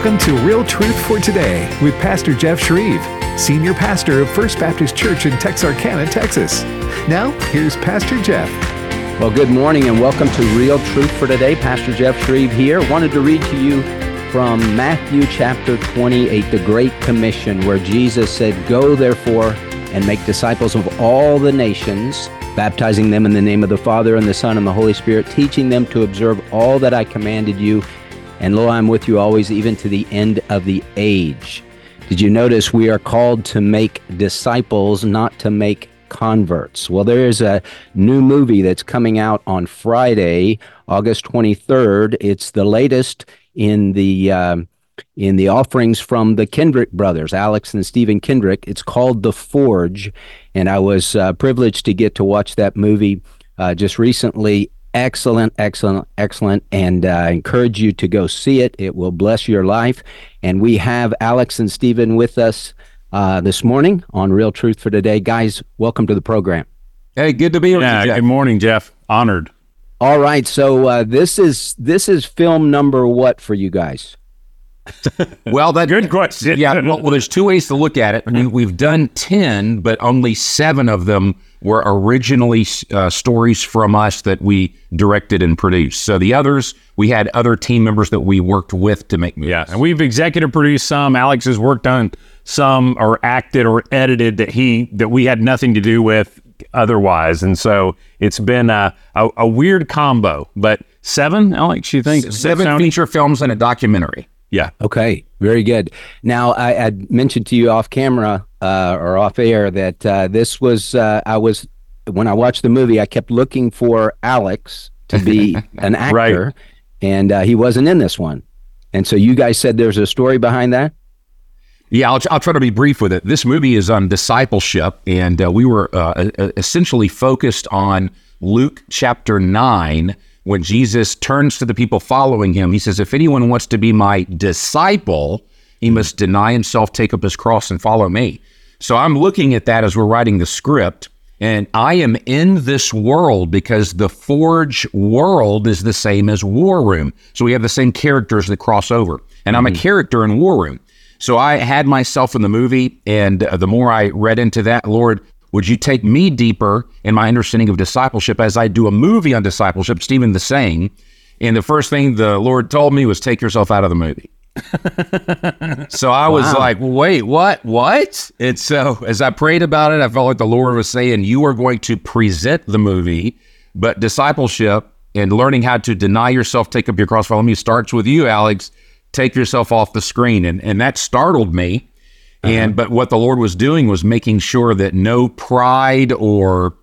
Welcome to Real Truth for Today with Pastor Jeff Shreve, Senior Pastor of First Baptist Church in Texarkana, Texas. Now, here's Pastor Jeff. Well, good morning and welcome to Real Truth for Today. Pastor Jeff Shreve here. Wanted to read to you from Matthew chapter 28, the Great Commission, where Jesus said, "Go therefore and make disciples of all the nations, baptizing them in the name of the Father and the Son and the Holy Spirit, teaching them to observe all that I commanded you. And lo, I'm with you always, even to the end of the age." Did you notice we are called to make disciples, not to make converts? Well, there is a new movie that's coming out on Friday, August 23rd. It's the latest in the offerings from the Kendrick brothers, Alex and Stephen Kendrick. It's called The Forge, and I was privileged to get to watch that movie just recently. Excellent, and I encourage you to go see it. It will bless your life. And we have Alex and Stephen with us this morning on Real Truth for Today. Guys, welcome to the program. Hey, good to be with you, Jeff. Good morning, Jeff. Honored. All right, so this is film number what for you guys? Well, Good question. Yeah, well, there's two ways to look at it. I mean, we've done 10, but only 7 of them were originally stories from us that we directed and produced. So the others, we had other team members that we worked with to make movies. Yeah, and we've executive produced some. Alex has worked on some, or acted or edited that we had nothing to do with otherwise. And so it's been a weird combo. But 7, Alex, you think? 7 feature films and a documentary. Yeah. Okay, very good. Now, I mentioned to you off camera or off air that this was, when I watched the movie, I kept looking for Alex to be an actor, Right. And he wasn't in this one. And so you guys said there's a story behind that? Yeah, I'll try to be brief with it. This movie is on discipleship, and we were essentially focused on Luke chapter 9, when Jesus turns to the people following him. He says, if anyone wants to be my disciple, he must deny himself, take up his cross, and follow me. So I'm looking at that as we're writing the script, and I am in this world because the Forge world is the same as War Room. So we have the same characters that cross over, and I'm a character in War Room. So I had myself in the movie, and the more I read into that, Lord, would you take me deeper in my understanding of discipleship as I do a movie on discipleship, Stephen the same. And the first thing the Lord told me was take yourself out of the movie. So I was like, wait, what? And so as I prayed about it, I felt like the Lord was saying, you are going to present the movie, but discipleship and learning how to deny yourself, take up your cross, follow me starts with you, Alex. Take yourself off the screen. And that startled me. But what the Lord was doing was making sure that no pride or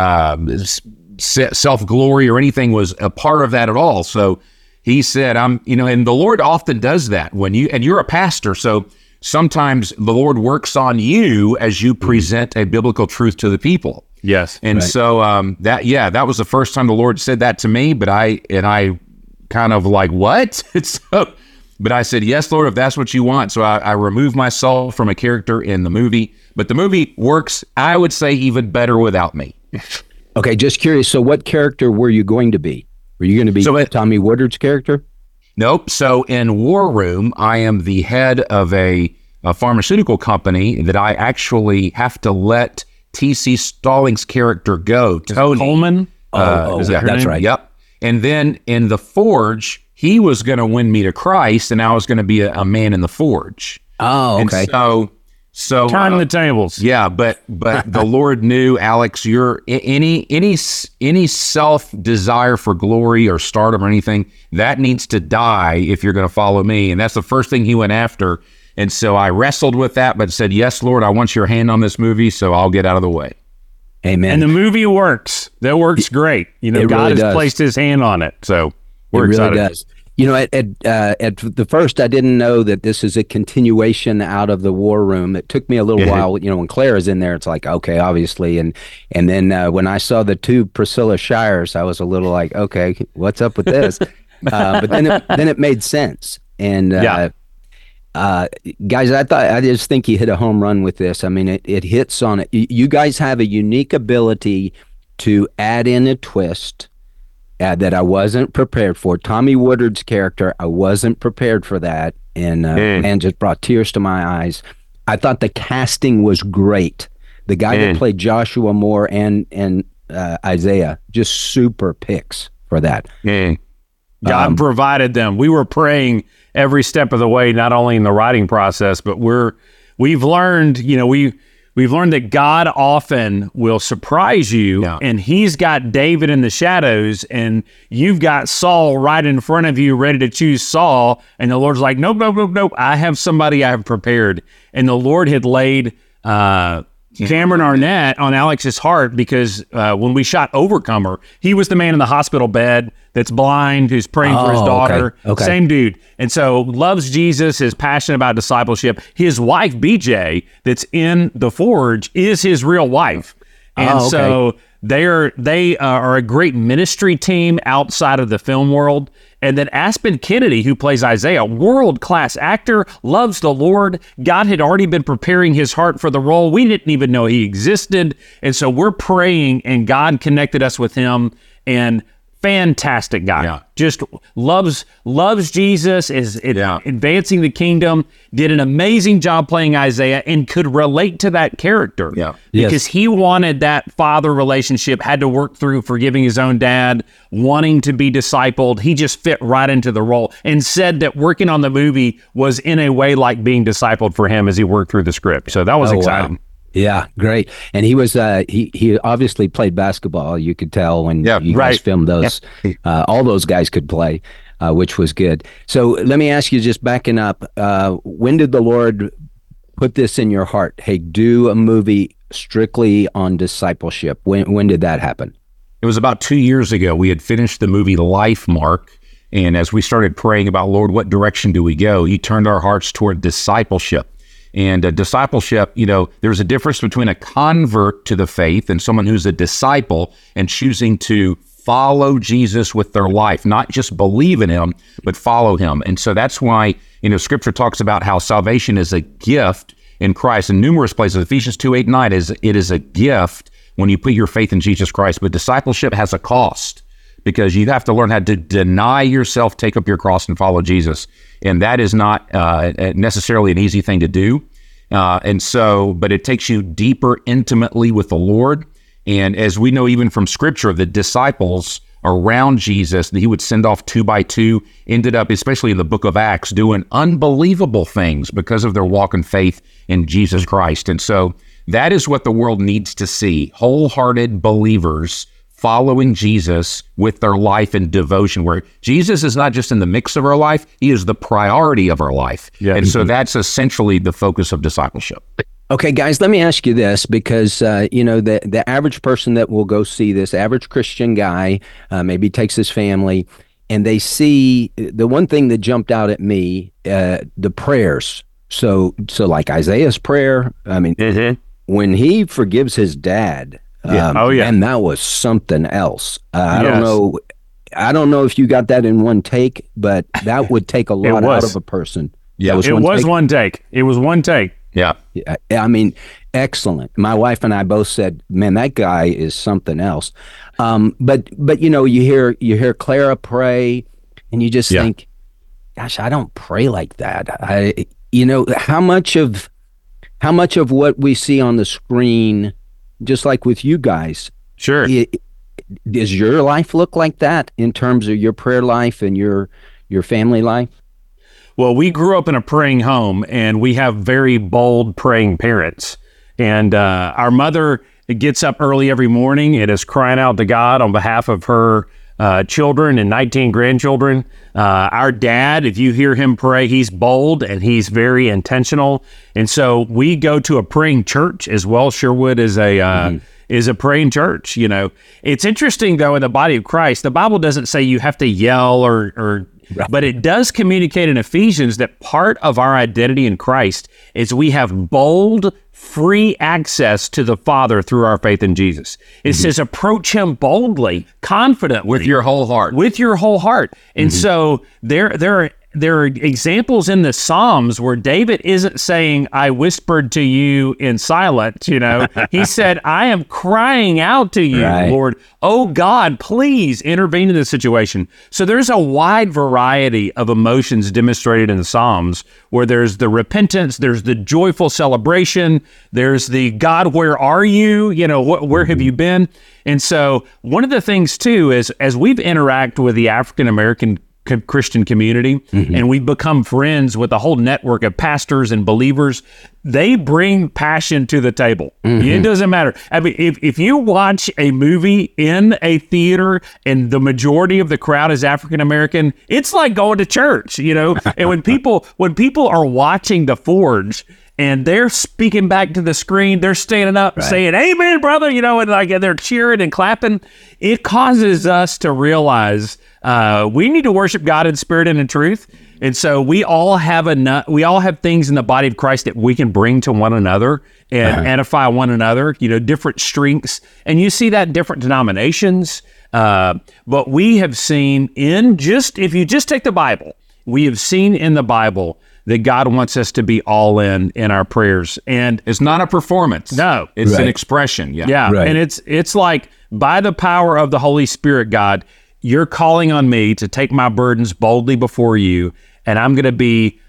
self-glory or anything was a part of that at all. So he said, and the Lord often does that and you're a pastor. So sometimes the Lord works on you as you present a biblical truth to the people. Yes. And right. so that was the first time the Lord said that to me, but I kind of like, what? But I said, yes, Lord, if that's what you want. So I removed myself from a character in the movie. But the movie works, I would say, even better without me. Okay, just curious. So what character were you going to be? Were you going to be Tommy Woodard's character? Nope. So in War Room, I am the head of a pharmaceutical company that I actually have to let T.C. Stallings' character go. Tony Coleman? Is that her that's name? right. Yep. And then in The Forge, he was going to win me to Christ, and I was going to be a man in the Forge. Oh, okay. And so Turn the tables. Yeah, but the Lord knew, Alex, you're any self desire for glory or stardom or anything that needs to die if you're going to follow me, and that's the first thing he went after. And so I wrestled with that, but said, yes, Lord, I want your hand on this movie, so I'll get out of the way. Amen. And the movie works. That works great. God really has placed his hand on it. So we're excited. Really does. At the first, I didn't know that this is a continuation out of the War Room. It took me a little while. When Claire is in there, it's like, okay, obviously. And then when I saw the 2 Priscilla Shires, I was a little like, okay, what's up with this? But then it made sense. And guys, I just think you hit a home run with this. I mean, it hits on it. You guys have a unique ability to add in a twist that I wasn't prepared for. Tommy Woodard's character, I wasn't prepared for that, and man, just brought tears to my eyes. I thought the casting was great. The guy that played Joshua Moore and Isaiah, just super picks for that. God provided them. We were praying every step of the way, not only in the writing process, but we've learned, we've learned that God often will surprise you, and he's got David in the shadows, and you've got Saul right in front of you, ready to choose Saul, and the Lord's like, nope, I have somebody I have prepared. And the Lord had laid Cameron Arnett on Alex's heart because when we shot Overcomer, he was the man in the hospital bed that's blind, who's praying for his daughter. Okay. Same dude. And so loves Jesus, is passionate about discipleship. His wife, BJ, that's in The Forge, is his real wife. And so they are a great ministry team outside of the film world. And then Aspen Kennedy, who plays Isaiah, world-class actor, loves the Lord. God had already been preparing his heart for the role. We didn't even know he existed. And so we're praying, and God connected us with him. And fantastic guy. Just loves Jesus, is advancing the kingdom, did an amazing job playing Isaiah, and could relate to that character. Because he wanted that father relationship, had to work through forgiving his own dad, wanting to be discipled. He just fit right into the role, and said that working on the movie was in a way like being discipled for him as he worked through the script. So that was exciting. Wow. Yeah, great. And he was he obviously played basketball. You could tell when you guys filmed those. All those guys could play, which was good. So let me ask you, just backing up, when did the Lord put this in your heart? Hey, do a movie strictly on discipleship. When did that happen? It was about 2 years ago. We had finished the movie Life, Mark. And as we started praying about, Lord, what direction do we go? He turned our hearts toward discipleship. And discipleship, there's a difference between a convert to the faith and someone who's a disciple and choosing to follow Jesus with their life, not just believe in him, but follow him. And so that's why, Scripture talks about how salvation is a gift in Christ in numerous places. Ephesians 2:8-9 it is a gift when you put your faith in Jesus Christ. But discipleship has a cost, because you have to learn how to deny yourself, take up your cross, and follow Jesus. And that is not necessarily an easy thing to do. But it takes you deeper intimately with the Lord. And as we know, even from Scripture, the disciples around Jesus that he would send off 2 by 2 ended up, especially in the book of Acts, doing unbelievable things because of their walk in faith in Jesus Christ. And so that is what the world needs to see: wholehearted believers following Jesus with their life and devotion, where Jesus is not just in the mix of our life, he is the priority of our life. And so that's essentially the focus of discipleship. Okay, guys, let me ask you this, because, the average person that will go see this, average Christian guy, maybe takes his family, and they see the one thing that jumped out at me, the prayers. So like Isaiah's prayer, when he forgives his dad, and that was something else. I don't know if you got that in one take, but that would take a lot out of a person. It was one take. It was one take. Yeah. I mean, excellent. My wife and I both said, man, that guy is something else. But you hear Clara pray, and you just think, gosh, I don't pray like that. How much of what we see on the screen, just like with you guys, sure, does your life look like that in terms of your prayer life and your family life? Well, we grew up in a praying home, and we have very bold praying parents. And our mother gets up early every morning and is crying out to God on behalf of her children and 19 grandchildren. Our dad, if you hear him pray, he's bold and he's very intentional. And so we go to a praying church as well. Sherwood is a praying church. It's interesting though, in the body of Christ, the Bible doesn't say you have to yell but it does communicate in Ephesians that part of our identity in Christ is we have bold, free access to the Father through our faith in Jesus. It says, approach him boldly, confidently. With your whole heart. With your whole heart. And so there are there are examples in the Psalms where David isn't saying, I whispered to you in silence, He said, I am crying out to you, Right. Lord. Oh God, please intervene in this situation. So there's a wide variety of emotions demonstrated in the Psalms, where there's the repentance, there's the joyful celebration, there's the God, where are you? Where have you been? And so one of the things too is, as we've interacted with the African American Christian community, and we've become friends with a whole network of pastors and believers, they bring passion to the table. It doesn't matter. I mean, if you watch a movie in a theater and the majority of the crowd is African American, it's like going to church, And when people are watching The Forge, and they're speaking back to the screen, they're standing up saying, amen, brother, and they're cheering and clapping. It causes us to realize we need to worship God in spirit and in truth. And so we all have things in the body of Christ that we can bring to one another and edify one another, different strengths. And you see that in different denominations. But we have seen if you just take the Bible, we have seen in the Bible that God wants us to be all in our prayers. And It's not a performance. no, It's Right. an expression. Yeah. yeah. Right. And it's like, by the power of the Holy Spirit, God, you're calling on me to take my burdens boldly before you. And I'm going to be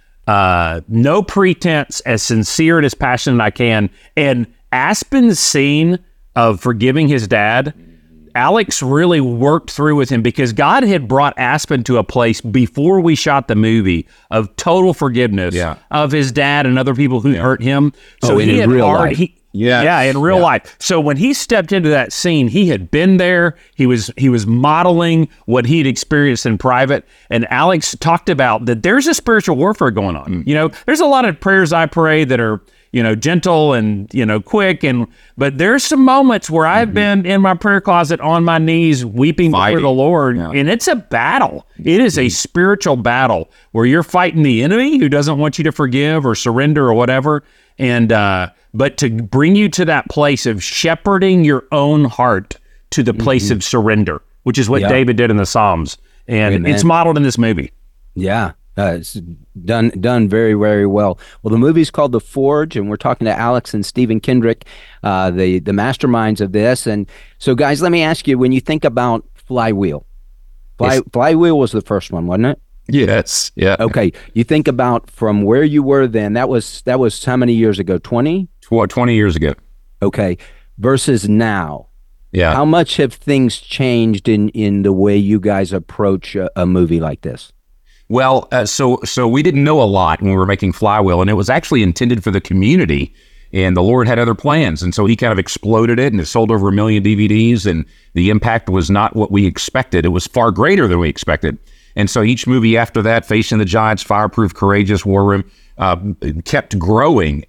no pretense, as sincere and as passionate as I can. And Aspen's scene of forgiving his dad, Alex really worked through with him, because God had brought Aspen to a place before we shot the movie of total forgiveness of his dad and other people who hurt him. So and in real life. In real life. So when he stepped into that scene, he had been there. He was modeling what he'd experienced in private. And Alex talked about that there's a spiritual warfare going on. There's a lot of prayers I pray that are, gentle and, quick. But there's some moments where I've been in my prayer closet on my knees weeping before the Lord. Yeah. And it's a battle. It is a spiritual battle where you're fighting the enemy who doesn't want you to forgive or surrender or whatever. And, but to bring you to that place of shepherding your own heart to the place of surrender, which is what David did in the Psalms. And Amen. it's modeled in this movie. Yeah, it's done very, very well. Well, the movie's called The Forge, and we're talking to Alex and Stephen Kendrick, the masterminds of this. And so, guys, let me ask you, when you think about Flywheel, Flywheel was the first one, wasn't it? Yes. Yeah. Okay, you think about from where you were then, that was how many years ago, 20? 20 years ago. Okay, versus now. Yeah. How much have things changed in the way you guys approach a movie like this? Well, so we didn't know a lot when we were making Flywheel, and it was actually intended for the community, and the Lord had other plans, and so he kind of exploded it, and it sold over 1 million DVDs, and the impact was not what we expected. It was far greater than we expected. And so each movie after that, Facing the Giants, Fireproof, Courageous, War Room, kept growing.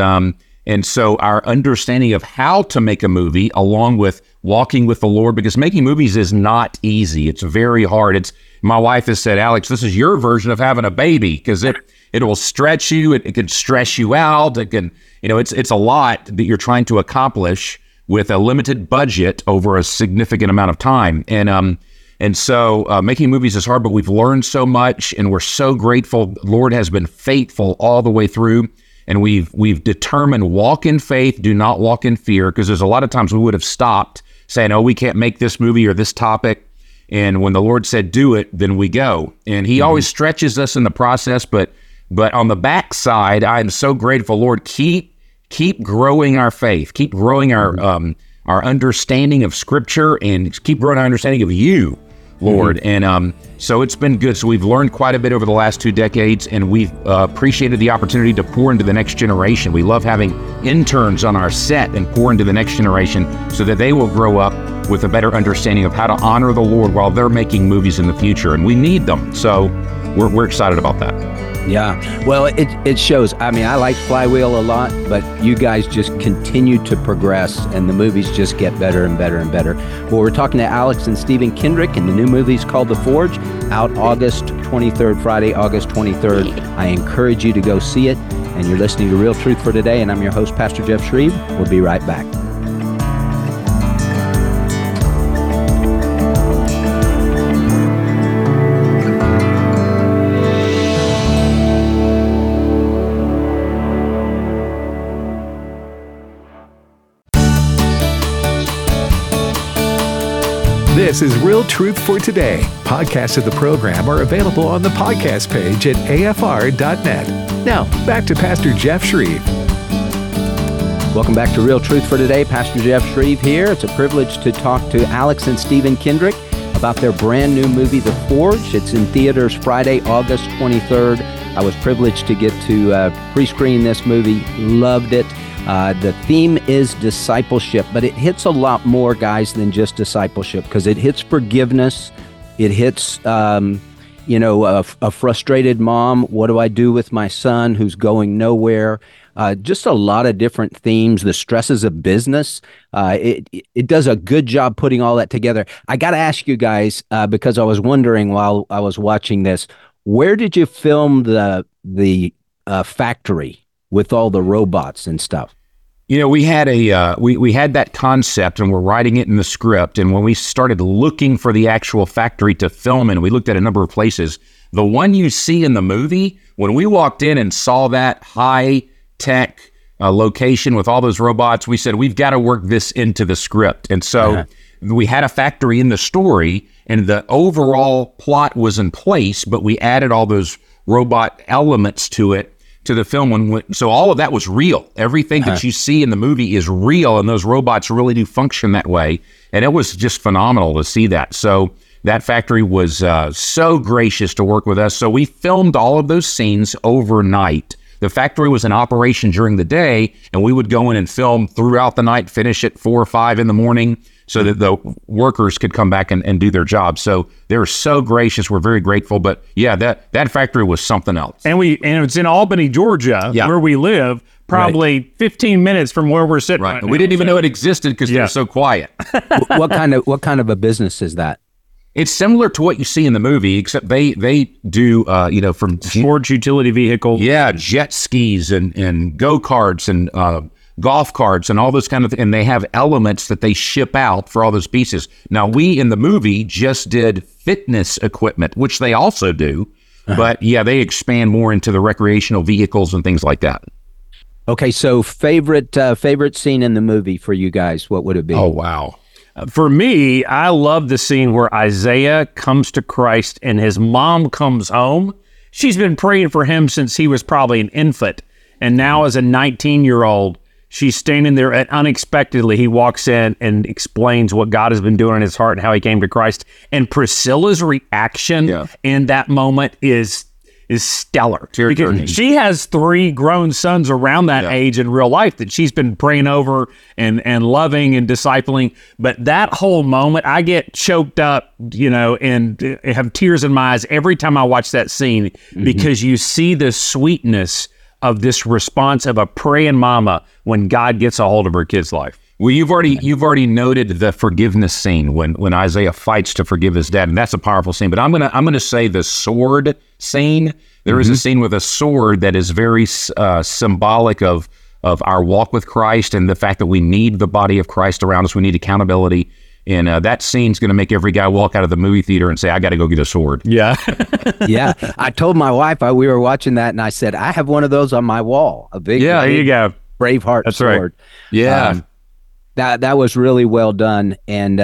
And so our understanding of how to make a movie, along with walking with the Lord, because making movies is not easy. It's very hard. My wife has said, Alex, this is your version of having a baby, because it will stretch you. It can stress you out. It can, it's a lot that you're trying to accomplish with a limited budget over a significant amount of time. And so making movies is hard, but we've learned so much, and we're so grateful. The Lord has been faithful all the way through, and we've determined walk in faith, do not walk in fear, because there's a lot of times we would have stopped saying, oh, we can't make this movie or this topic. And when the Lord said do it, then we go. And he always stretches us in the process, but on the backside, I am so grateful, Lord, keep growing our faith, keep growing our understanding of Scripture, and keep growing our understanding of you, Lord. And so it's been good. So we've learned quite a bit over the last 2 decades, and we've appreciated the opportunity to pour into the next generation. We love having interns on our set and pour into the next generation so that they will grow up with a better understanding of how to honor the Lord while they're making movies in the future. And we need them. So we're excited about that. Yeah, well, it shows. I mean, I like Flywheel a lot, but you guys just continue to progress, and the movies just get better and better and better. Well, we're talking to Alex and Stephen Kendrick, and the new movie's called The Forge, out August 23rd, Friday, August 23rd. I encourage you to go see it, and you're listening to Real Truth for Today, and I'm your host, Pastor Jeff Shreve. We'll be right back. This is Real Truth for Today. Podcasts of the program are available on the podcast page at afr.net. Now, back to Pastor Jeff Shreve. Welcome back to Real Truth for Today. Pastor Jeff Shreve here. It's a privilege to talk to Alex and Stephen Kendrick about their brand new movie, The Forge. It's in theaters Friday, August 23rd. I was privileged to get to pre-screen this movie. Loved it. The theme is discipleship, but it hits a lot more, guys, than just discipleship, because it hits forgiveness. It hits, a frustrated mom. What do I do with my son who's going nowhere? Just a lot of different themes, the stresses of business. It does a good job putting all that together. I got to ask you guys, because I was wondering while I was watching this, where did you film the factory with all the robots and stuff? We had we had that concept, and we're writing it in the script. And when we started looking for the actual factory to film in, we looked at a number of places. The one you see in the movie, when we walked in and saw that high-tech location with all those robots, we said, we've got to work this into the script. And so we had a factory in the story, and the overall plot was in place, but we added all those robot elements to it, to the film. So all of that was real. Everything that you see in the movie is real, and those robots really do function that way. And it was just phenomenal to see that. So that factory was so gracious to work with us. So we filmed all of those scenes overnight. The factory was in operation during the day, and we would go in and film throughout the night, finish at 4 or 5 in the morning, so that the workers could come back and do their job. So they were so gracious. We're very grateful. But yeah, that factory was something else. And it's in Albany, Georgia, where we live, probably 15 minutes from where we're sitting right now. We didn't even know it existed because they're so quiet. What kind of a business is that? It's similar to what you see in the movie, except they do, from sports utility vehicles. Yeah, jet skis and go-karts and golf carts and all those kind of things. And they have elements that they ship out for all those pieces. Now, we in the movie just did fitness equipment, which they also do. But yeah, they expand more into the recreational vehicles and things like that. Okay, so favorite scene in the movie for you guys, what would it be? Oh, wow. For me, I love the scene where Isaiah comes to Christ and his mom comes home. She's been praying for him since he was probably an infant. And now as a 19-year-old, she's standing there, and unexpectedly he walks in and explains what God has been doing in his heart and how he came to Christ. And Priscilla's reaction in that moment is stellar. Because she has 3 grown sons around that age in real life that she's been praying over and loving and discipling. But that whole moment, I get choked up, and have tears in my eyes every time I watch that scene, because you see the sweetness of this response of a praying mama when God gets a hold of her kid's life. Well, you've already noted the forgiveness scene when Isaiah fights to forgive his dad, and that's a powerful scene. But I'm gonna say the sword scene. There is a scene with a sword that is very symbolic of our walk with Christ and the fact that we need the body of Christ around us. We need accountability. And that scene's going to make every guy walk out of the movie theater and say, I got to go get a sword. Yeah. Yeah. I told my wife, we were watching that, and I said, I have one of those on my wall. A big, there you go. Braveheart sword. Right. Yeah. That was really well done. And,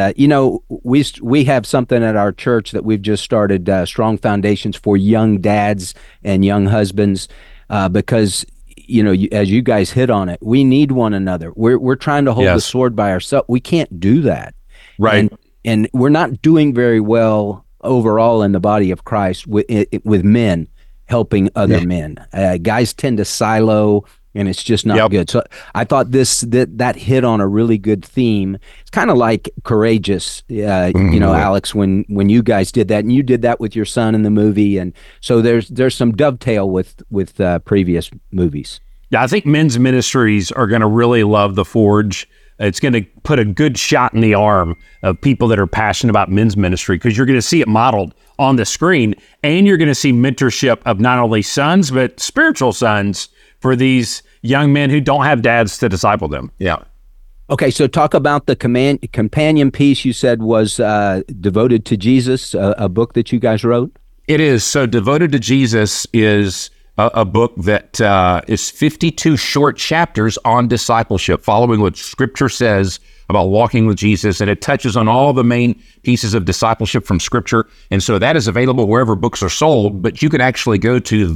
we have something at our church that we've just started, Strong Foundations for Young Dads and Young Husbands, because, as you guys hit on it, we need one another. We're trying to hold the sword by ourselves. We can't do that. Right. And we're not doing very well overall in the body of Christ with men helping other men. Guys tend to silo, and it's just not good. So I thought that hit on a really good theme. It's kind of like Courageous, Alex, when you guys did that, and you did that with your son in the movie, and so there's some dovetail with previous movies. Yeah, I think men's ministries are going to really love The Forge. It's going to put a good shot in the arm of people that are passionate about men's ministry, because you're going to see it modeled on the screen, and you're going to see mentorship of not only sons, but spiritual sons for these young men who don't have dads to disciple them. Yeah. Okay, so talk about the companion piece you said was Devoted to Jesus, a book that you guys wrote. It is. So Devoted to Jesus is a book that is 52 short chapters on discipleship, following what Scripture says about walking with Jesus, and it touches on all the main pieces of discipleship from Scripture. And so that is available wherever books are sold, but you can actually go to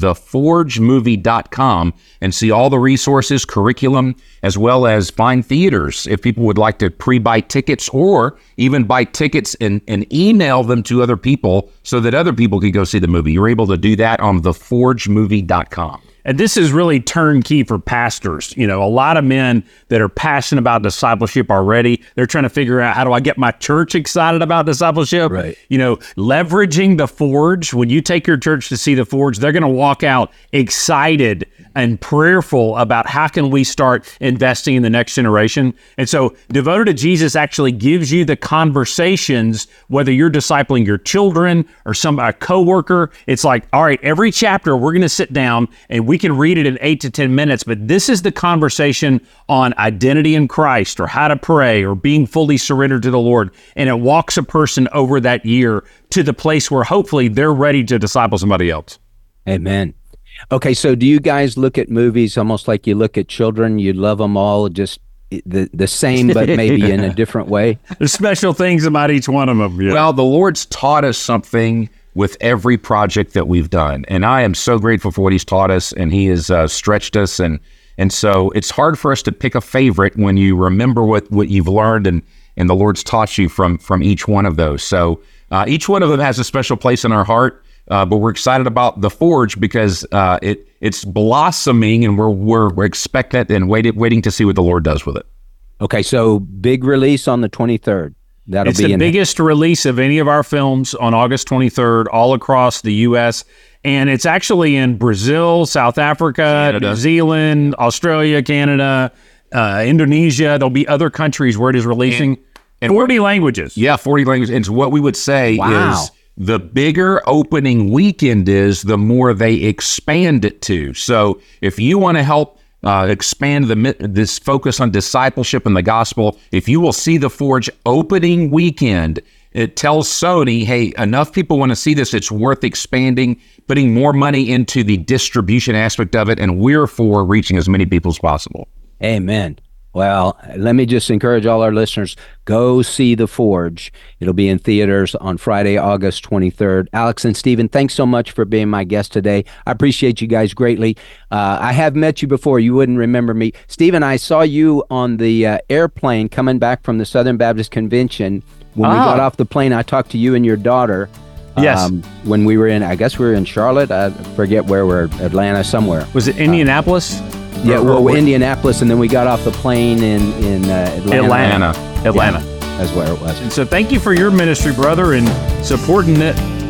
theforgemovie.com and see all the resources, curriculum, as well as find theaters if people would like to pre-buy tickets, or even buy tickets and email them to other people so that other people can go see the movie. You're able to do that on theforgemovie.com. And this is really turnkey for pastors. You know, a lot of men that are passionate about discipleship already, they're trying to figure out, how do I get my church excited about discipleship? Right. You know, leveraging The Forge. When you take your church to see The Forge, they're going to walk out excited and prayerful about how can we start investing in the next generation. And so Devoted to Jesus actually gives you the conversations, whether you're discipling your children or a coworker. It's like, all right, every chapter we're going to sit down and we can read it in 8 to 10 minutes, but this is the conversation on identity in Christ, or how to pray, or being fully surrendered to the Lord. And it walks a person over that year to the place where hopefully they're ready to disciple somebody else. Amen. Okay, so do you guys look at movies almost like you look at children? You love them all just the same, but maybe in a different way? There's special things about each one of them. Yeah. Well, the Lord's taught us something with every project that we've done, and I am so grateful for what He's taught us, and He has stretched us, and so it's hard for us to pick a favorite when you remember what you've learned and the Lord's taught you from each one of those. So each one of them has a special place in our heart. But we're excited about The Forge because it's blossoming, and we're expectant and waiting to see what the Lord does with it. Okay, so big release on the 23rd. It's the biggest release of any of our films on August 23rd, all across the U.S. And it's actually in Brazil, South Africa, Canada, New Zealand, Australia, Canada, Indonesia. There'll be other countries where it is releasing. And 40 languages. Yeah, 40 languages. And so what we would say is, the bigger opening weekend is, the more they expand it to. So if you want to help expand this focus on discipleship and the gospel, if you will see The Forge opening weekend, it tells Sony, hey, enough people want to see this, it's worth expanding, putting more money into the distribution aspect of it, and we're for reaching as many people as possible. Amen. Well, let me just encourage all our listeners, go see The Forge. It'll be in theaters on Friday, August 23rd. Alex and Stephen, thanks so much for being my guest today. I appreciate you guys greatly. I have met you before. You wouldn't remember me. Stephen, I saw you on the airplane coming back from the Southern Baptist Convention. When we got off the plane, I talked to you and your daughter. Yes. When we were I guess we were in Charlotte. I forget where we're, Atlanta, somewhere. Was it Indianapolis? Yeah, well, Indianapolis, and then we got off the plane in Atlanta. Atlanta. Yeah, that's where it was. And so thank you for your ministry, brother, and supporting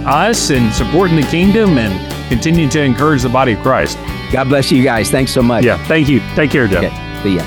us and supporting the kingdom and continuing to encourage the body of Christ. God bless you guys. Thanks so much. Yeah, thank you. Take care, Jeff. Okay, see ya.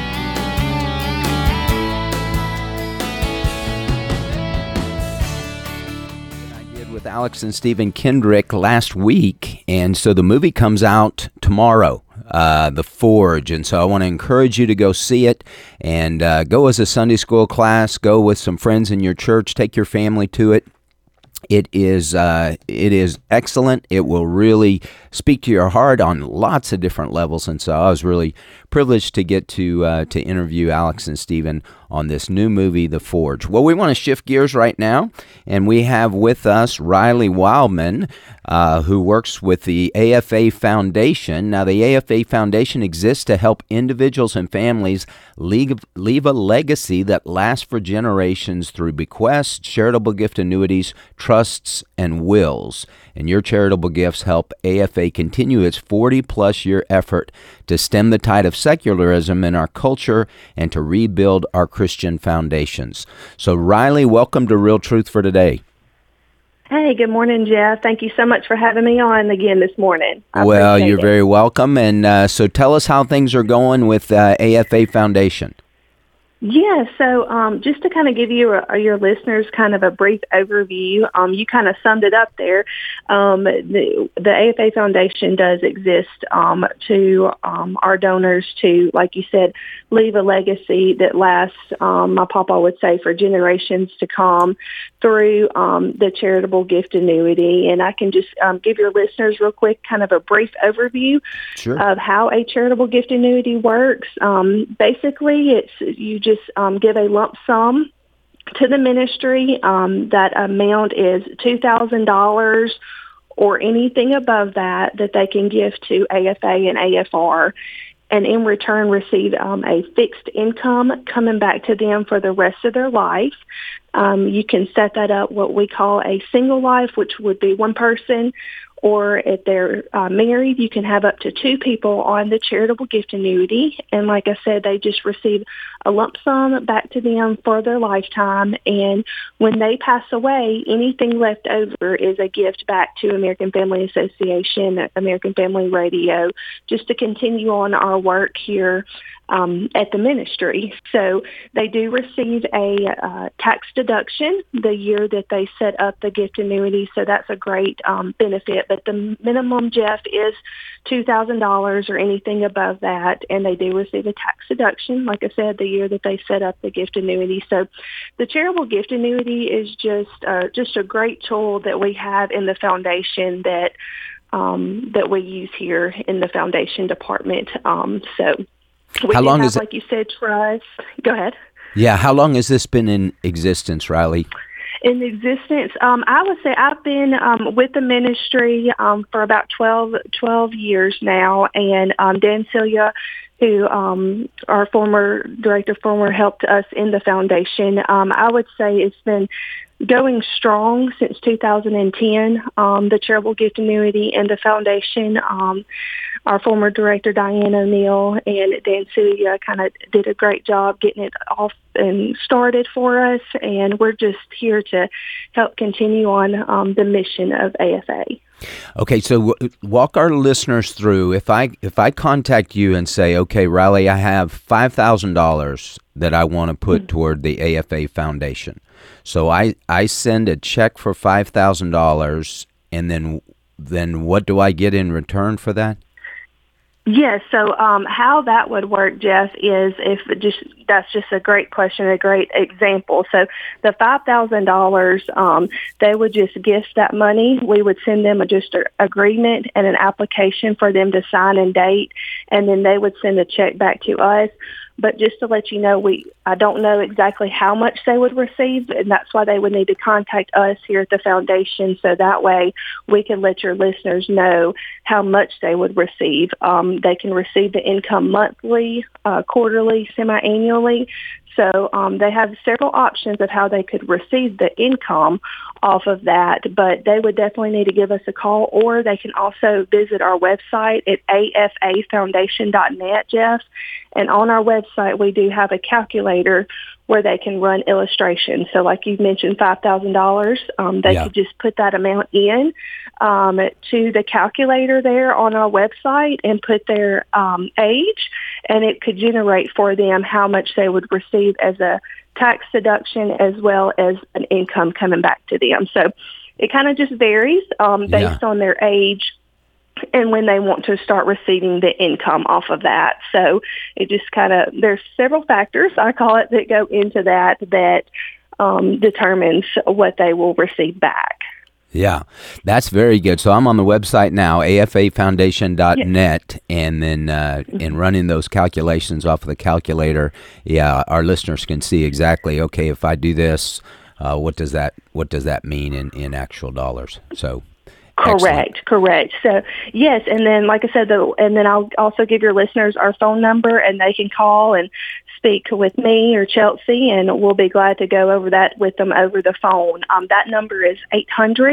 With Alex and Stephen Kendrick last week, and so the movie comes out tomorrow, The Forge, and so I want to encourage you to go see it, and go as a Sunday school class, go with some friends in your church, take your family to it. It is excellent. It will really speak to your heart on lots of different levels, and so I was really privileged to get to interview Alex and Stephen on this new movie, The Forge. Well, we want to shift gears right now, and we have with us Riley Wildman, who works with the AFA Foundation. Now, the AFA Foundation exists to help individuals and families leave a legacy that lasts for generations through bequests, charitable gift annuities, trusts, and wills. And your charitable gifts help AFA continue its 40-plus year effort to stem the tide of secularism in our culture and to rebuild our Christian foundations. So, Riley, welcome to Real Truth for Today. Hey, good morning, Jeff. Thank you so much for having me on again this morning. Well, you're very welcome. And so tell us how things are going with AFA Foundation. Yeah, so just to kind of give you your listeners kind of a brief overview, you kind of summed it up there. The AFA Foundation does exist to our donors to, like you said, leave a legacy that lasts, my papa would say, for generations to come through the charitable gift annuity. And I can just give your listeners real quick kind of a brief overview of how a charitable gift annuity works. Basically, it's you just give a lump sum to the ministry. That amount is $2,000 or anything above that they can give to AFA and AFR, and in return receive a fixed income coming back to them for the rest of their life. You can set that up what we call a single life, which would be one person, or if they're married, you can have up to two people on the charitable gift annuity. And like I said, they just receive a lump sum back to them for their lifetime. And when they pass away, anything left over is a gift back to American Family Association, American Family Radio, just to continue on our work here at the ministry. So they do receive a tax deduction the year that they set up the gift annuity. So that's a great benefit. But the minimum, Jeff, is $2,000 or anything above that. And they do receive a tax deduction, like I said, the year that they set up the gift annuity. So the charitable gift annuity is just a great tool that we have in the foundation that we use here in the foundation department. How long is it? Like you said, trust. Go ahead. Yeah, how long has this been in existence, Riley? In existence, I would say I've been with the ministry for about 12 years now, and Dan Celia, who our former director, helped us in the foundation. I would say it's been going strong since 2010, the charitable gift annuity and the foundation. Our former director, Diane O'Neill, and Dan Celia kind of did a great job getting it off and started for us, and we're just here to help continue on the mission of AFA. Okay, so walk our listeners through. If I contact you and say, okay, Riley, I have $5,000 that I want to put toward the AFA Foundation. So I send a check for $5,000, and then what do I get in return for that? Yes. So how that would work, Jeff, is that's just a great question, a great example. So the $5,000, they would just gift that money. We would send them just an agreement and an application for them to sign and date, and then they would send a check back to us. But just to let you know, I don't know exactly how much they would receive, and that's why they would need to contact us here at the foundation, so that way we can let your listeners know how much they would receive. They can receive the income monthly, quarterly, semi-annually. So they have several options of how they could receive the income off of that, but they would definitely need to give us a call, or they can also visit our website at afafoundation.net, Jeff. And on our website, we do have a calculator where they can run illustrations. So like you mentioned, $5,000, they could just put that amount in to the calculator there on our website and put their age, and it could generate for them how much they would receive as a tax deduction as well as an income coming back to them. So it kind of just varies based on their age and when they want to start receiving the income off of that. So it just there's several factors, I call it, that go into that determines what they will receive back. Yeah, that's very good. So I'm on the website now, afafoundation.net, and then in running those calculations off of the calculator, our listeners can see exactly, okay, if I do this, what does that mean in actual dollars? So Correct. So yes, and then like I said, and then I'll also give your listeners our phone number, and they can call and speak with me or Chelsea, and we'll be glad to go over that with them over the phone. That number is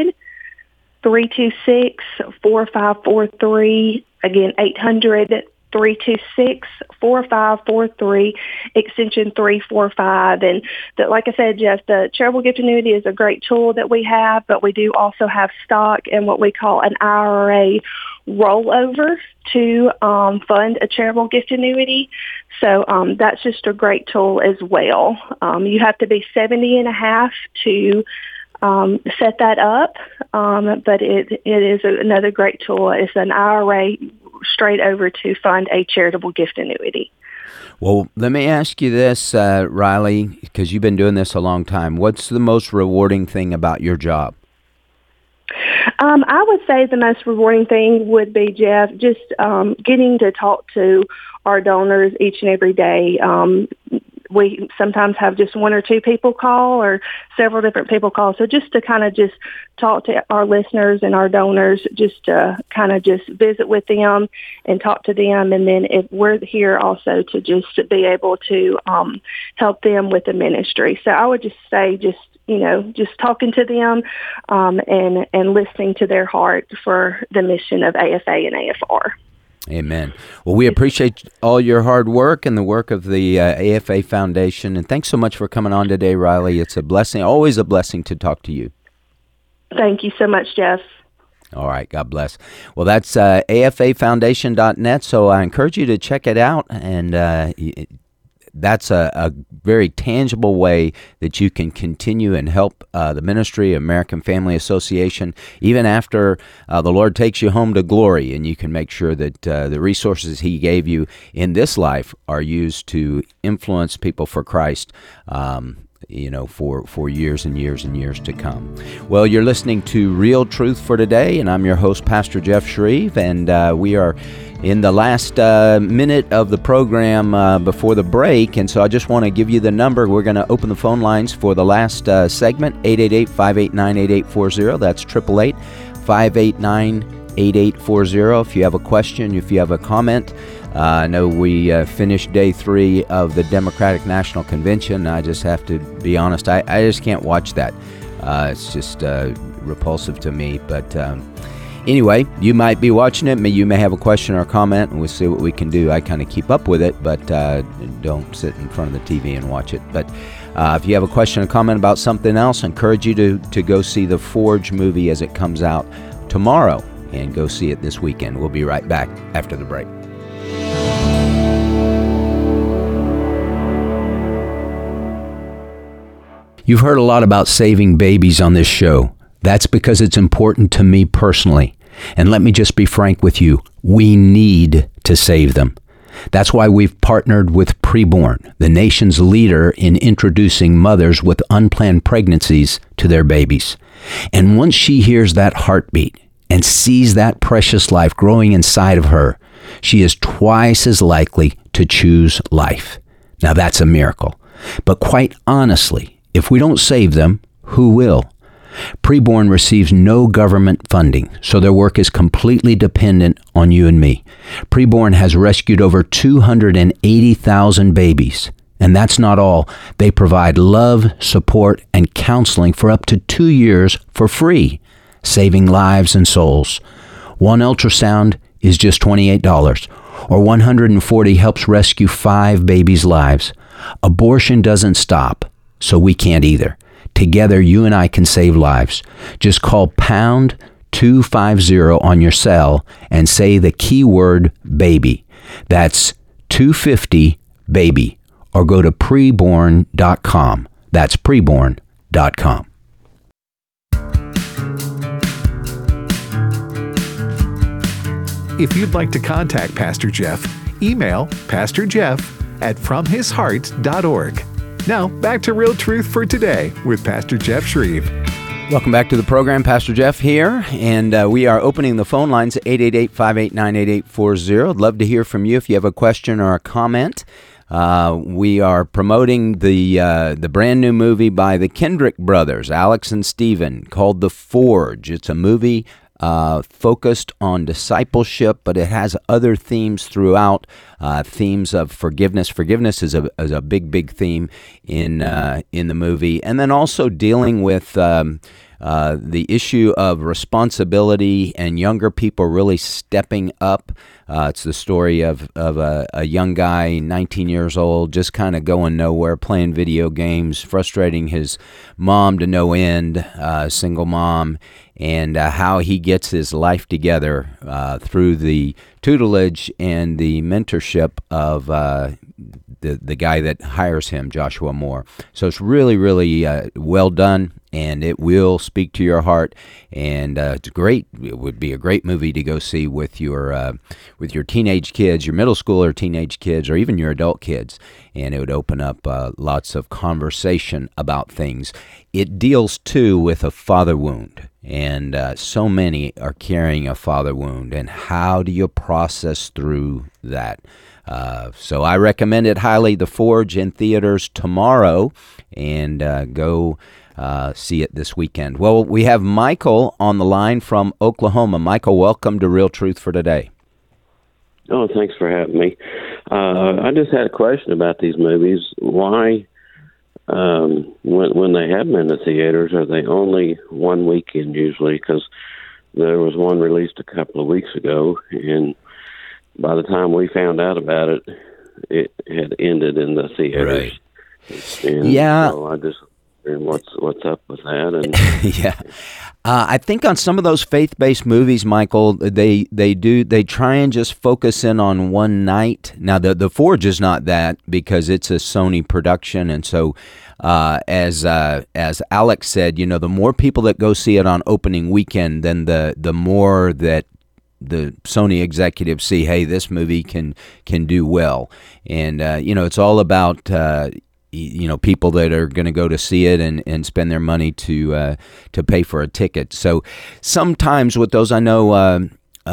800-326-4543. Again, 326-4543, extension 345. And like I said, Jeff, the charitable gift annuity is a great tool that we have, but we do also have stock in what we call an IRA rollover to fund a charitable gift annuity. So that's just a great tool as well. You have to be 70 and a half to set that up, but it is another great tool. It's an IRA straight over to fund a charitable gift annuity. Well, let me ask you this, Riley, because you've been doing this a long time. What's the most rewarding thing about your job? I would say the most rewarding thing would be, Jeff, just getting to talk to our donors each and every day. We sometimes have just one or two people call or several different people call. So just to kind of just talk to our listeners and our donors, just to kind of just visit with them and talk to them. And then if we're here also to just be able to help them with the ministry. So I would just say just talking to them and listening to their heart for the mission of AFA and AFR. Amen. Well, we appreciate all your hard work and the work of the AFA Foundation. And thanks so much for coming on today, Riley. It's a blessing, always a blessing to talk to you. Thank you so much, Jeff. All right. God bless. Well, that's afafoundation.net. So I encourage you to check it out. And that's a very tangible way that you can continue and help the ministry, American Family Association, even after the Lord takes you home to glory, and you can make sure that the resources He gave you in this life are used to influence people for Christ, for years and years and years to come. Well, you're listening to Real Truth for Today, and I'm your host, Pastor Jeff Shreve, and we are in the last minute of the program before the break, and so I just want to give you the number. We're going to open the phone lines for the last segment, 888-589-8840. That's 888-589-8840. If you have a question, if you have a comment. I know we finished day 3 of the Democratic National Convention. I just have to be honest, I just can't watch that. It's just repulsive to me, but anyway, you might be watching it. You may have a question or a comment, and we'll see what we can do. I kind of keep up with it, but don't sit in front of the TV and watch it. But if you have a question or comment about something else, I encourage you to go see the Forge movie as it comes out tomorrow, and go see it this weekend. We'll be right back after the break. You've heard a lot about saving babies on this show. That's because it's important to me personally. And let me just be frank with you, we need to save them. That's why we've partnered with Preborn, the nation's leader in introducing mothers with unplanned pregnancies to their babies. And once she hears that heartbeat and sees that precious life growing inside of her, she is twice as likely to choose life. Now that's a miracle. But quite honestly, if we don't save them, who will? Preborn receives no government funding, so their work is completely dependent on you and me. Preborn has rescued over 280,000 babies. And that's not all. They provide love, support, and counseling for up to 2 years for free, saving lives and souls. One ultrasound is just $28, or 140 helps rescue 5 babies' lives. Abortion doesn't stop, so we can't either. Together, you and I can save lives. Just call pound 250 on your cell and say the keyword baby. That's 250 baby. Or go to preborn.com. That's preborn.com. If you'd like to contact Pastor Jeff, email pastorjeff@fromhisheart.org. Now, back to Real Truth for Today with Pastor Jeff Shreve. Welcome back to the program. Pastor Jeff here, and we are opening the phone lines at 888-589-8840. I'd love to hear from you if you have a question or a comment. We are promoting the brand new movie by the Kendrick brothers, Alex and Stephen, called The Forge. It's a movie focused on discipleship, but it has other themes throughout, themes of forgiveness. Forgiveness is a big theme in the movie, and then also dealing with the issue of responsibility and younger people really stepping up. It's the story of a young guy, 19 years old, just kind of going nowhere, playing video games, frustrating his mom to no end, single mom, and how he gets his life together through the tutelage and the mentorship of the guy that hires him, Joshua Moore. So it's really, really well done, and it will speak to your heart. And it's great. It would be a great movie to go see with your teenage kids, your middle school or teenage kids, or even your adult kids. And it would open up lots of conversation about things. It deals too with a father wound. And so many are carrying a father wound. And how do you process through that? So I recommend it highly. The Forge in theaters tomorrow, and go see it this weekend. Well, we have Michael on the line from Oklahoma. Michael, welcome to Real Truth for Today. Oh, thanks for having me. I just had a question about these movies. Why, when they have them in the theaters, are they only one weekend usually? Because there was one released a couple of weeks ago, and by the time we found out about it, it had ended in the theaters. Right. And yeah. So I just what's up with that? And yeah. I think on some of those faith-based movies, Michael, they try and just focus in on one night. Now, the Forge is not that, because it's a Sony production, and so as Alex said, the more people that go see it on opening weekend, then the more that the Sony executives see, hey, this movie can do well. And it's all about people that are going to go to see it and spend their money to pay for a ticket. So sometimes with those, I know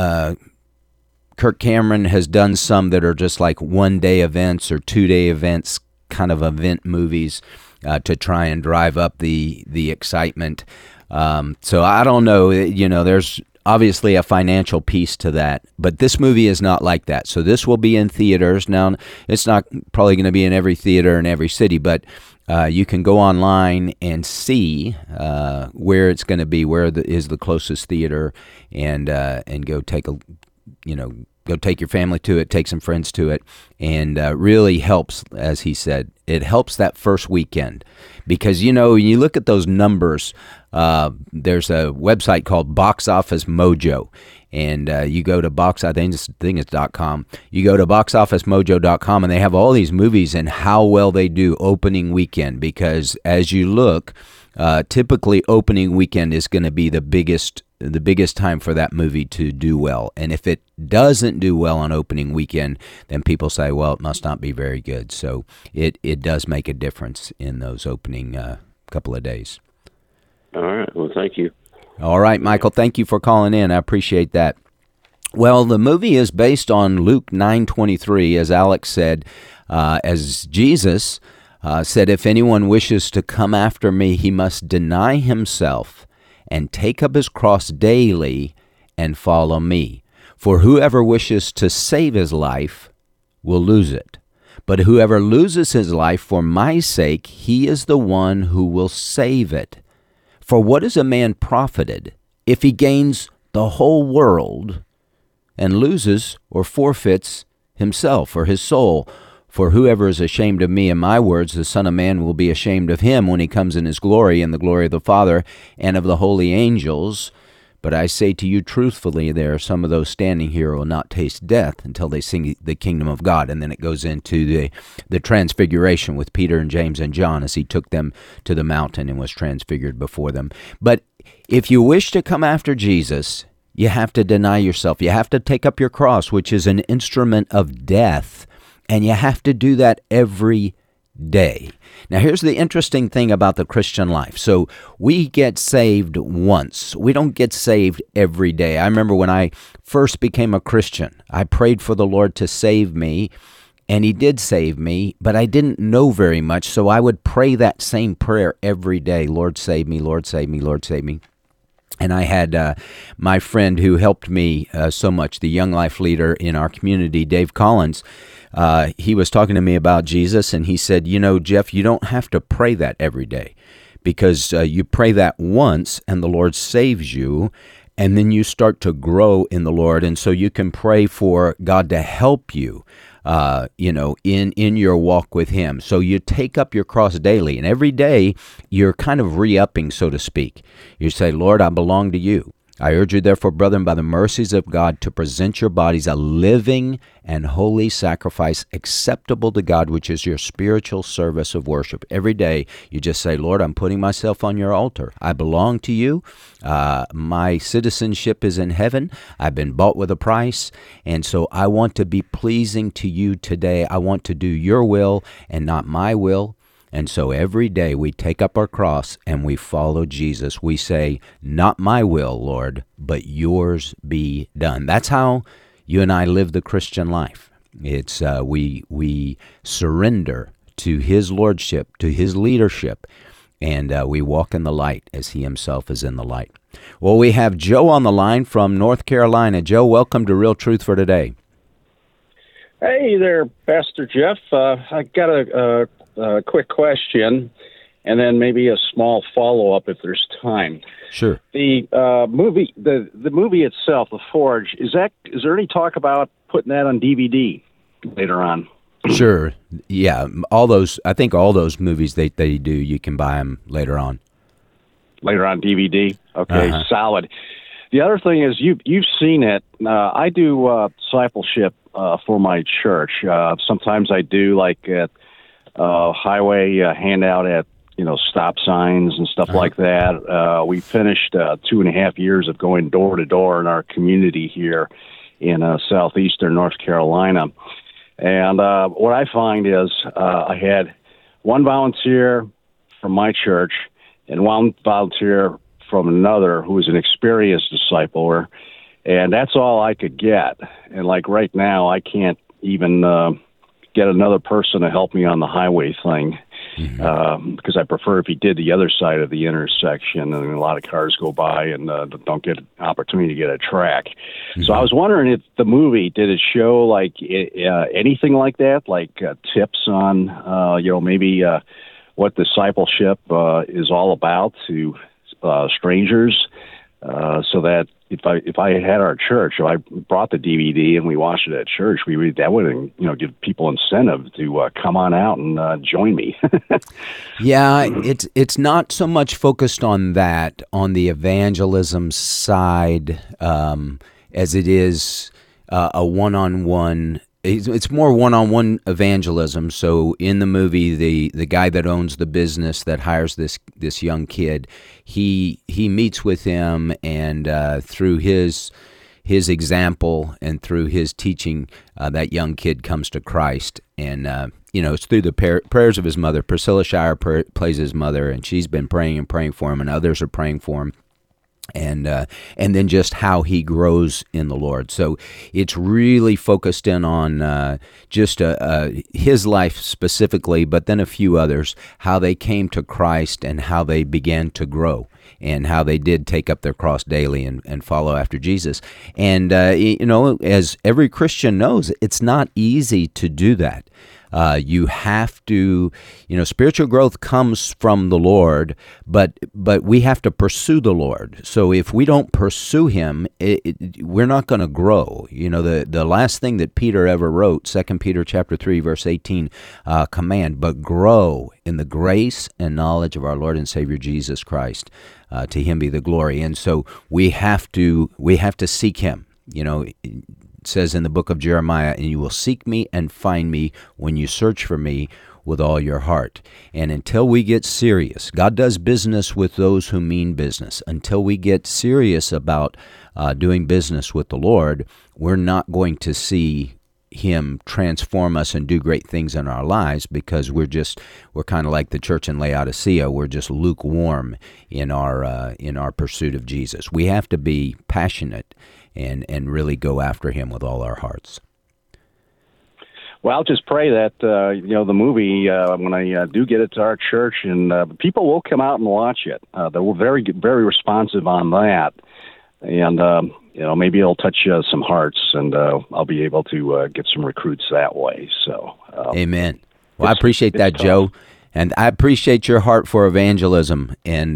Kirk Cameron has done some that are just like one-day events or two-day events, kind of event movies, to try and drive up the excitement. So I don't know, there's obviously a financial piece to that, but this movie is not like that. So this will be in theaters. Now, it's not probably going to be in every theater in every city, but you can go online and see where it's going to be, where is the closest theater, and go take go take your family to it, take some friends to it, and really helps, as he said, it helps that first weekend. Because, when you look at those numbers, there's a website called Box Office Mojo, and you go to I think it's .com. You go to boxofficemojo.com, and they have all these movies and how well they do opening weekend. Because as you look, typically opening weekend is going to be the biggest time for that movie to do well. And if it doesn't do well on opening weekend, then people say, well, it must not be very good. So it does make a difference in those opening couple of days. all right. Well, thank you. All right, Michael, thank you for calling in. I appreciate that. Well, the movie is based on Luke 9:23, as Alex said, as Jesus said, if anyone wishes to come after me, he must deny himself and take up his cross daily and follow me. For whoever wishes to save his life will lose it. But whoever loses his life for my sake, he is the one who will save it. For what is a man profited if he gains the whole world and loses or forfeits himself or his soul? For whoever is ashamed of me and my words, the Son of Man will be ashamed of him when he comes in his glory and the glory of the Father and of the holy angels. But I say to you truthfully, there are some of those standing here who will not taste death until they see the kingdom of God. And then it goes into the transfiguration with Peter and James and John as he took them to the mountain and was transfigured before them. But if you wish to come after Jesus, you have to deny yourself. You have to take up your cross, which is an instrument of death. And you have to do that every day. Now, here's the interesting thing about the Christian life. So we get saved once. We don't get saved every day. I remember when I first became a Christian, I prayed for the Lord to save me, and he did save me, but I didn't know very much, so I would pray that same prayer every day. Lord, save me, Lord, save me, Lord, save me. And I had my friend who helped me so much, the Young Life leader in our community, Dave Collins. He was talking to me about Jesus, and he said, Jeff, you don't have to pray that every day, because you pray that once and the Lord saves you, and then you start to grow in the Lord, and so you can pray for God to help you, in your walk with Him. So you take up your cross daily, and every day you're kind of re-upping, so to speak. You say, Lord, I belong to you. I urge you, therefore, brethren, by the mercies of God, to present your bodies a living and holy sacrifice acceptable to God, which is your spiritual service of worship. Every day, you just say, Lord, I'm putting myself on your altar. I belong to you. My citizenship is in heaven. I've been bought with a price, and so I want to be pleasing to you today. I want to do your will and not my will. And so every day we take up our cross and we follow Jesus. We say, not my will, Lord, but yours be done. That's how you and I live the Christian life. It's we surrender to His lordship, to His leadership, and we walk in the light as He Himself is in the light. Well, we have Joe on the line from North Carolina. Joe, welcome to Real Truth for Today. Hey there, Pastor Jeff. I got a quick question, and then maybe a small follow-up if there's time. Sure. The movie, the movie itself, The Forge, is there any talk about putting that on DVD later on? Sure. Yeah. I think all those movies they do, you can buy them later on. Later on DVD. Okay, solid. The other thing is you've seen it. I do discipleship for my church. Sometimes I do like at highway handout at stop signs and stuff like that. We finished 2.5 years of going door to door in our community here in southeastern North Carolina. And what I find is I had one volunteer from my church and one volunteer from another who was an experienced discipler, and that's all I could get. And like right now, I can't even get another person to help me on the highway thing, because I prefer if he did the other side of the intersection, and a lot of cars go by and don't get an opportunity to get a track. So I was wondering if the movie, did it show like anything like that, like tips on maybe what discipleship is all about to strangers, so that if I had our church, if I brought the DVD and we watched it at church, that would give people incentive to come on out and join me. Yeah, it's not so much focused on that, on the evangelism side, as it is a one-on-one. It's more one-on-one evangelism. So in the movie, the guy that owns the business that hires this young kid, he meets with him, and through his example and through his teaching, that young kid comes to Christ. And it's through the prayers of his mother. Priscilla Shire plays his mother, and she's been praying for him, and others are praying for him. And then just how he grows in the Lord. So it's really focused in on just his life specifically, but then a few others, how they came to Christ and how they began to grow, and how they did take up their cross daily and follow after Jesus. And, as every Christian knows, it's not easy to do that. You have to, spiritual growth comes from the Lord, but we have to pursue the Lord. So if we don't pursue Him, we're not going to grow. The last thing that Peter ever wrote, 2 Peter chapter 3, verse 18, command, but grow in the grace and knowledge of our Lord and Savior Jesus Christ. To Him be the glory. And so we have to seek Him. It says in the book of Jeremiah, and you will seek me and find me when you search for me with all your heart. And until we get serious, God does business with those who mean business. Until we get serious about doing business with the Lord, we're not going to see Him transform us and do great things in our lives, because we're kind of like the church in Laodicea. We're just lukewarm in our pursuit of Jesus. We have to be passionate and really go after Him with all our hearts. Well, I'll just pray that the movie, when I do get it to our church, and people will come out and watch it. They were very, very responsive on that, and maybe it'll touch some hearts, and I'll be able to get some recruits that way. So, Amen. Well, I appreciate that, Joe. And I appreciate your heart for evangelism, and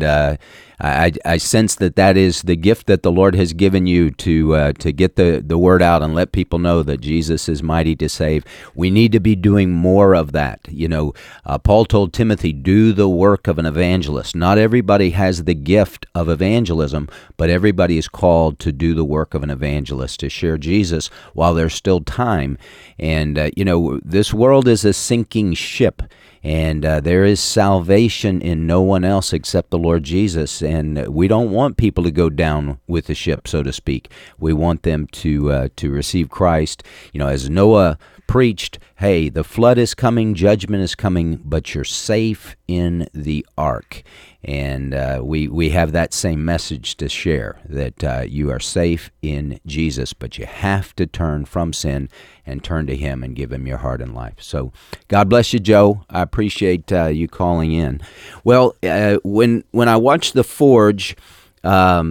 I sense that is the gift that the Lord has given you to get the word out and let people know that Jesus is mighty to save. We need to be doing more of that. Paul told Timothy, do the work of an evangelist. Not everybody has the gift of evangelism, but everybody is called to do the work of an evangelist, to share Jesus while there's still time. And, this world is a sinking ship. And there is salvation in no one else except the Lord Jesus. And we don't want people to go down with the ship, so to speak. We want them to receive Christ. As Noah preached, hey, the flood is coming, judgment is coming, but you're safe in the ark. And we have that same message to share, that you are safe in Jesus, but you have to turn from sin and turn to Him and give Him your heart and life. So God bless you, Joe. I appreciate you calling in. Well, when I watched The Forge, I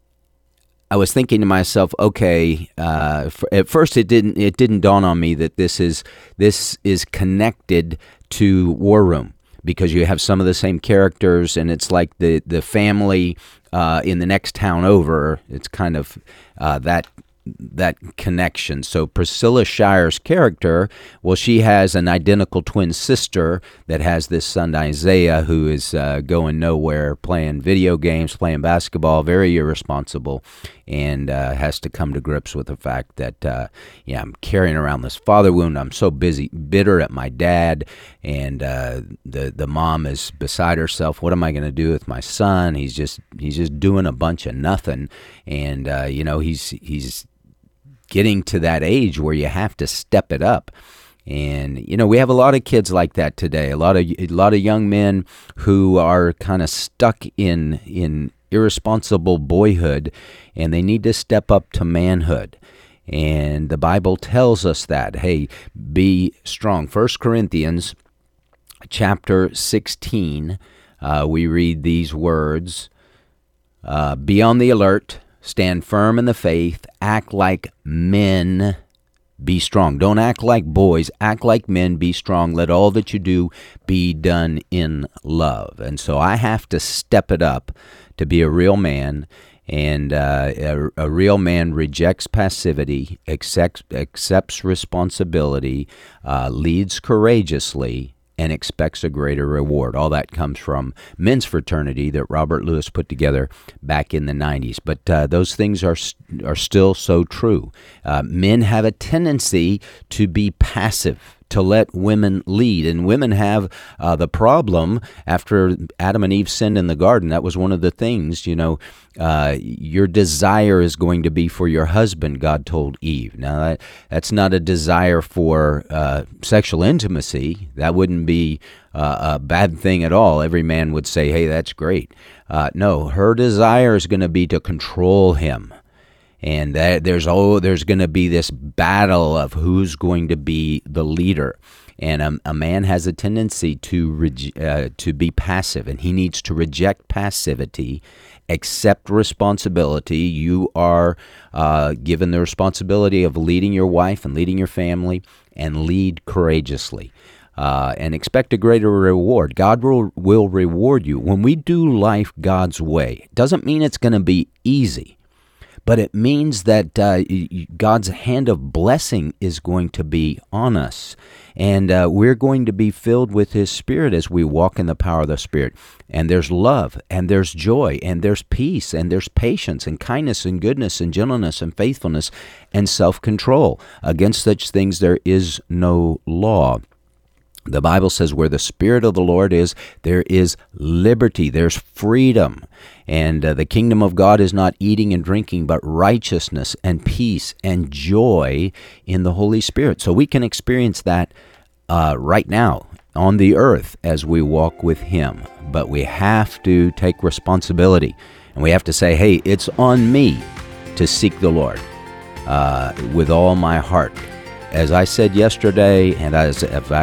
was thinking to myself, okay, at first it didn't dawn on me that this is connected to War Room, because you have some of the same characters, and it's like the family in the next town over. It's kind of that connection. So Priscilla Shire's character, well, she has an identical twin sister that has this son Isaiah, who is going nowhere, playing video games, playing basketball, very irresponsible, and has to come to grips with the fact that I'm carrying around this father wound. I'm so bitter at my dad, and the mom is beside herself. What am I going to do with my son? He's just doing a bunch of nothing, and he's getting to that age where you have to step it up. And we have a lot of kids like that today. A lot of young men who are kind of stuck in irresponsible boyhood, and they need to step up to manhood. And the Bible tells us that, hey, be strong. 1 Corinthians chapter 16, we read these words, be on the alert, stand firm in the faith, act like men, be strong. Don't act like boys, act like men, be strong. Let all that you do be done in love. And so I have to step it up to be a real man. And a real man rejects passivity, accepts responsibility, leads courageously, and expects a greater reward. All that comes from Men's Fraternity that Robert Lewis put together back in the 90s. But those things are still so true. Men have a tendency to be passive, to let women lead. And women have the problem after Adam and Eve sinned in the garden. That was one of the things, your desire is going to be for your husband, God told Eve. Now, that's not a desire for sexual intimacy. That wouldn't be a bad thing at all. Every man would say, hey, that's great. No, her desire is going to be to control him. And there's going to be this battle of who's going to be the leader. And a man has a tendency to be passive, and he needs to reject passivity, accept responsibility. You are given the responsibility of leading your wife and leading your family, and lead courageously. And expect a greater reward. God will reward you. When we do life God's way, it doesn't mean it's going to be easy. But it means that God's hand of blessing is going to be on us. And we're going to be filled with His Spirit as we walk in the power of the Spirit. And there's love, and there's joy, and there's peace, and there's patience, and kindness, and goodness, and gentleness, and faithfulness, and self-control. Against such things there is no law. The Bible says where the Spirit of the Lord is, there is liberty, there's freedom. And the kingdom of God is not eating and drinking, but righteousness and peace and joy in the Holy Spirit. So we can experience that right now on the earth as we walk with Him. But we have to take responsibility. And we have to say, hey, it's on me to seek the Lord with all my heart. As I said yesterday, and as I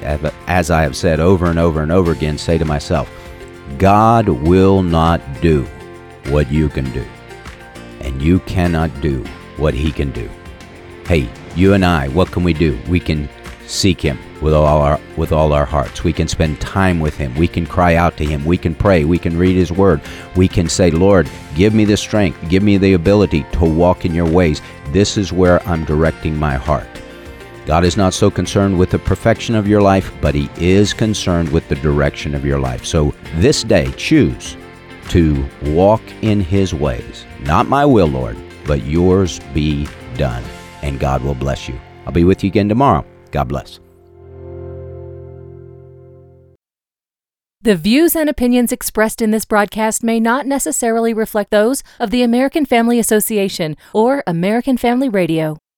have said over and over and over again, say to myself, God will not do what you can do, and you cannot do what He can do. Hey, you and I, what can we do? We can seek Him with all our hearts. We can spend time with Him. We can cry out to Him. We can pray. We can read His Word. We can say, Lord, give me the strength. Give me the ability to walk in your ways. This is where I'm directing my heart. God is not so concerned with the perfection of your life, but He is concerned with the direction of your life. So this day, choose to walk in His ways. Not my will, Lord, but yours be done. And God will bless you. I'll be with you again tomorrow. God bless. The views and opinions expressed in this broadcast may not necessarily reflect those of the American Family Association or American Family Radio.